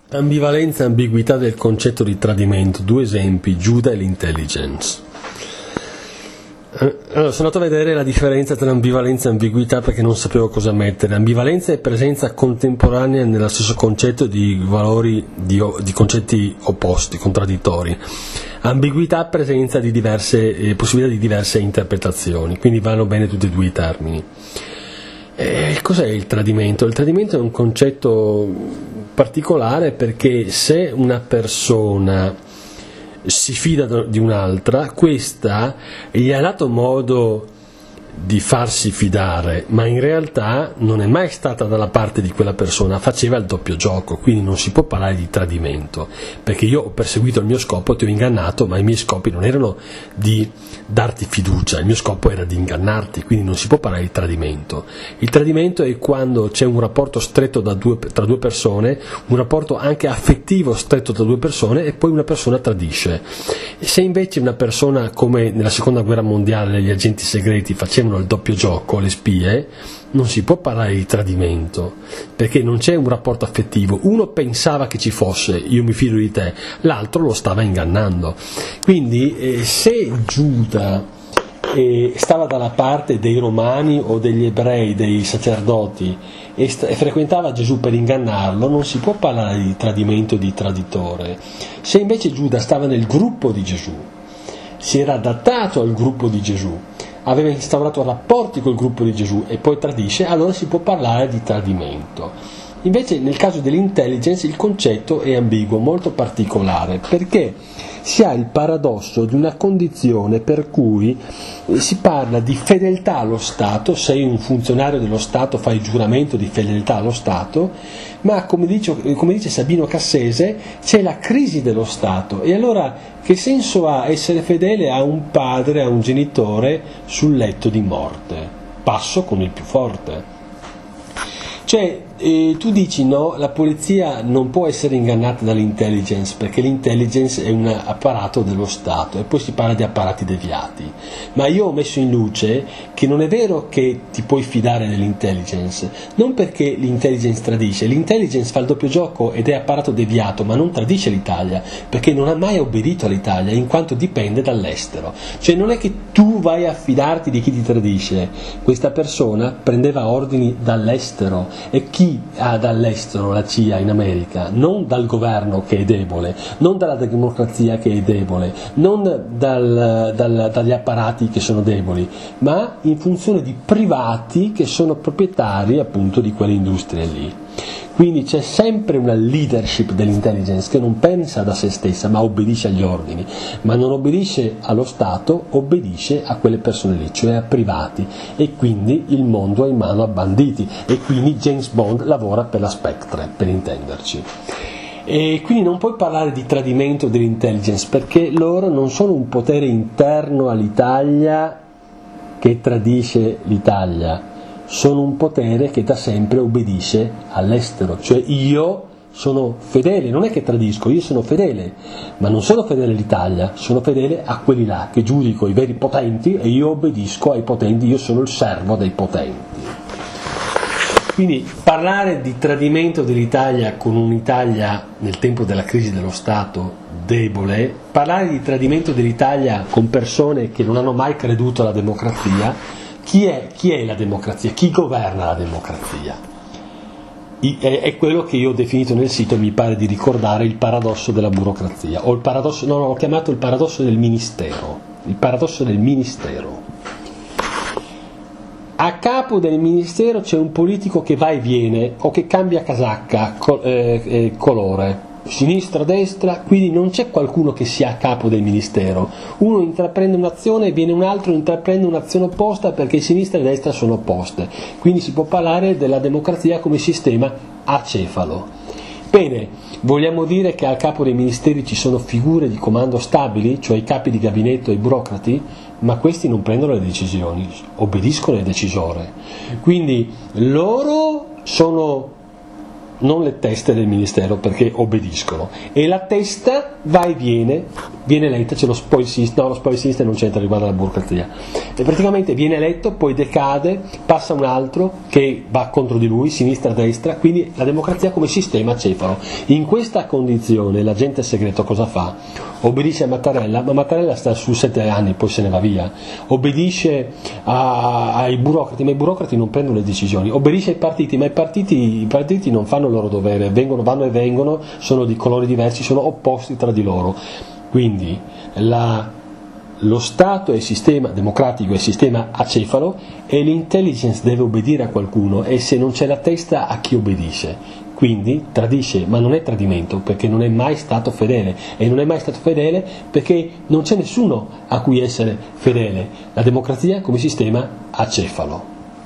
Ambivalenza e ambiguità del concetto di tradimento. Due esempi, Giuda e l'intelligence. Allora, sono andato a vedere la differenza tra ambivalenza e ambiguità perché non sapevo cosa mettere. Ambivalenza è presenza contemporanea nello stesso concetto di valori di concetti opposti, contraddittori. Ambiguità, presenza di diverse possibilità di diverse interpretazioni, quindi vanno bene tutti e due i termini. Cos'è il tradimento? Il tradimento è un concetto particolare perché se una persona si fida di un'altra, questa gli ha dato modo di farsi fidare, ma in realtà non è mai stata dalla parte di quella persona, faceva il doppio gioco, quindi non si può parlare di tradimento, perché io ho perseguito il mio scopo, ti ho ingannato, ma i miei scopi non erano di darti fiducia, il mio scopo era di ingannarti, quindi non si può parlare di tradimento. Il tradimento è quando c'è un rapporto stretto tra due persone, un rapporto anche affettivo stretto tra due persone e poi una persona tradisce. Se invece una persona, come nella seconda guerra mondiale gli agenti segreti facevano il doppio gioco, le spie, non si può parlare di tradimento perché non c'è un rapporto affettivo, uno pensava che ci fosse, io mi fido di te, l'altro lo stava ingannando. Quindi se Giuda stava dalla parte dei romani o degli ebrei, dei sacerdoti e frequentava Gesù per ingannarlo, non si può parlare di tradimento e di traditore. Se invece Giuda stava nel gruppo di Gesù, si era adattato al gruppo di Gesù, aveva instaurato rapporti col gruppo di Gesù e poi tradisce, allora si può parlare di tradimento. Invece nel caso dell'intelligence il concetto è ambiguo, molto particolare, perché si ha il paradosso di una condizione per cui si parla di fedeltà allo Stato, sei un funzionario dello Stato, fai giuramento di fedeltà allo Stato, ma come dice Sabino Cassese c'è la crisi dello Stato e allora che senso ha essere fedele a un padre, a un genitore sul letto di morte? Passo con il più forte. Cioè, tu dici no, la polizia non può essere ingannata dall'intelligence perché l'intelligence è un apparato dello Stato e poi si parla di apparati deviati, ma io ho messo in luce che non è vero che ti puoi fidare dell'intelligence, non perché l'intelligence tradisce, l'intelligence fa il doppio gioco ed è apparato deviato, ma non tradisce l'Italia perché non ha mai obbedito all'Italia in quanto dipende dall'estero. Cioè non è che tu vai a fidarti di chi ti tradisce, questa persona prendeva ordini dall'estero e chi ha dall'estero la CIA in America? Non dal governo che è debole, non dalla democrazia che è debole, non dagli apparati che sono deboli, ma in funzione di privati che sono proprietari appunto di quelle industrie lì. Quindi c'è sempre una leadership dell'intelligence che non pensa da se stessa ma obbedisce agli ordini, ma non obbedisce allo Stato, obbedisce a quelle persone lì, cioè a privati, e quindi il mondo è in mano a banditi e quindi James Bond lavora per la Spectre, per intenderci. E quindi non puoi parlare di tradimento dell'intelligence perché loro non sono un potere interno all'Italia che tradisce l'Italia, sono un potere che da sempre obbedisce all'estero, cioè io sono fedele, non è che tradisco, io sono fedele, ma non sono fedele all'Italia, sono fedele a quelli là che giudico i veri potenti e io obbedisco ai potenti, io sono il servo dei potenti. Quindi parlare di tradimento dell'Italia con un'Italia nel tempo della crisi dello Stato debole, parlare di tradimento dell'Italia con persone che non hanno mai creduto alla democrazia. Chi è la democrazia? Chi governa la democrazia? È quello che io ho definito nel sito, mi pare di ricordare, il paradosso della burocrazia, o il paradosso, no, l'ho chiamato il paradosso del ministero, il paradosso del ministero. A capo del ministero c'è un politico che va e viene o che cambia casacca, colore, sinistra, destra, quindi non c'è qualcuno che sia a capo del ministero. Uno intraprende un'azione e viene un altro intraprende un'azione opposta perché sinistra e destra sono opposte. Quindi si può parlare della democrazia come sistema acefalo. Bene, vogliamo dire che al capo dei ministeri ci sono figure di comando stabili, cioè i capi di gabinetto e i burocrati, ma questi non prendono le decisioni, obbediscono al decisore. Quindi loro sono non le teste del ministero, perché obbediscono, e la testa va e viene eletta, c'è lo spoil system, no, lo spoil system non c'entra, riguarda la burocrazia, e praticamente viene eletto, poi decade, passa un altro che va contro di lui, sinistra, destra, quindi la democrazia come sistema acefalo. In questa condizione l'agente segreto cosa fa? Obbedisce a Mattarella, ma Mattarella sta su 7 anni, poi se ne va via, obbedisce ai burocrati, ma i burocrati non prendono le decisioni, obbedisce ai partiti, ma i partiti non fanno il loro dovere, vanno e vengono, sono di colori diversi, sono opposti tra di loro. Quindi lo Stato è il sistema democratico, è il sistema acefalo, e l'intelligence deve obbedire a qualcuno, e se non c'è la testa a chi obbedisce? Quindi tradisce, ma non è tradimento, perché non è mai stato fedele, e non è mai stato fedele perché non c'è nessuno a cui essere fedele. La democrazia come sistema acefalo.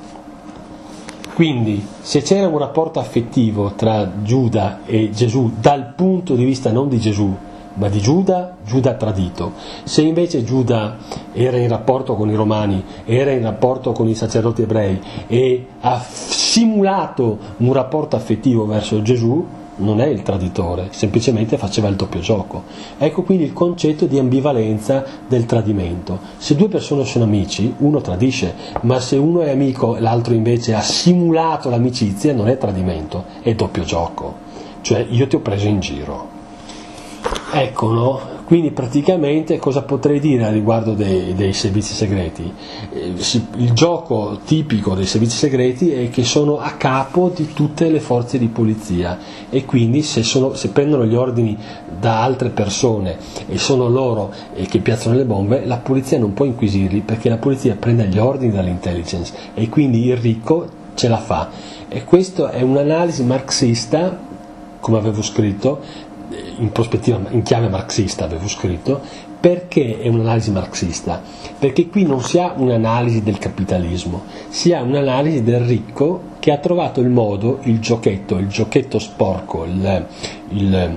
Quindi se c'era un rapporto affettivo tra Giuda e Gesù dal punto di vista non di Gesù ma di Giuda tradito, se invece Giuda era in rapporto con i romani, era in rapporto con i sacerdoti ebrei e ha simulato un rapporto affettivo verso Gesù, non è il traditore, semplicemente faceva il doppio gioco. Ecco quindi il concetto di ambivalenza del tradimento. Se due persone sono amici, uno tradisce, ma se uno è amico e l'altro invece ha simulato l'amicizia, non è tradimento, è doppio gioco, cioè io ti ho preso in giro. Ecco, no? Quindi praticamente cosa potrei dire a riguardo dei servizi segreti? Il gioco tipico dei servizi segreti è che sono a capo di tutte le forze di polizia, e quindi se prendono gli ordini da altre persone e sono loro che piazzano le bombe, la polizia non può inquisirli, perché la polizia prende gli ordini dall'intelligence, e quindi il ricco ce la fa. E questa è un'analisi marxista, come avevo scritto, in prospettiva, in chiave marxista avevo scritto. Perché è un'analisi marxista? Perché qui non si ha un'analisi del capitalismo, si ha un'analisi del ricco che ha trovato il modo, il giochetto sporco, il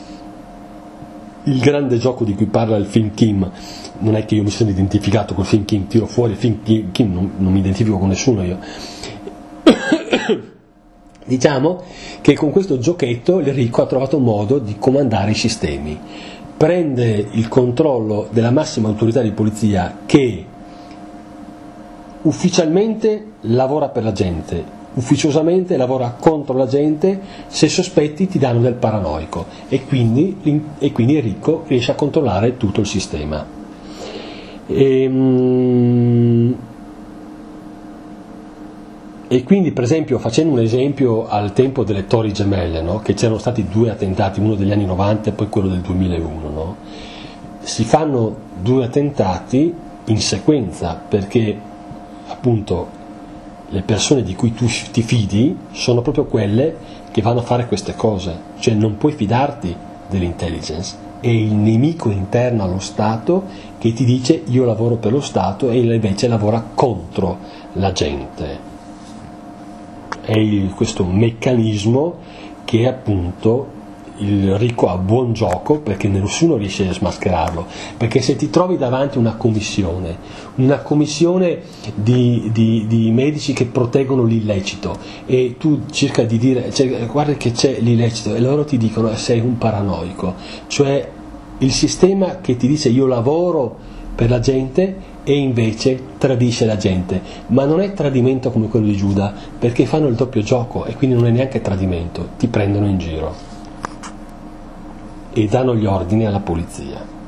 grande gioco di cui parla il film Kim. Non è che io mi sono identificato col film Kim, tiro fuori il film Kim, non mi identifico con nessuno io. Diciamo che con questo giochetto il ricco ha trovato modo di comandare i sistemi, prende il controllo della massima autorità di polizia che ufficialmente lavora per la gente, ufficiosamente lavora contro la gente, se sospetti ti danno del paranoico, e quindi il ricco riesce a controllare tutto il sistema. E quindi, per esempio, facendo un esempio al tempo delle Torri Gemelle, no? Che c'erano stati 2 attentati, uno degli anni 90 e poi quello del 2001, no? Si fanno 2 attentati in sequenza, perché appunto le persone di cui tu ti fidi sono proprio quelle che vanno a fare queste cose, cioè non puoi fidarti dell'intelligence, è il nemico interno allo Stato che ti dice io lavoro per lo Stato e invece lavora contro la gente. È questo meccanismo che appunto il ricco ha buon gioco, perché nessuno riesce a smascherarlo, perché se ti trovi davanti una commissione di medici che proteggono l'illecito e tu cerca di dire guarda che c'è l'illecito, e loro ti dicono sei un paranoico, cioè il sistema che ti dice io lavoro per la gente e invece tradisce la gente, ma non è tradimento come quello di Giuda, perché fanno il doppio gioco e quindi non è neanche tradimento, ti prendono in giro e danno gli ordini alla polizia.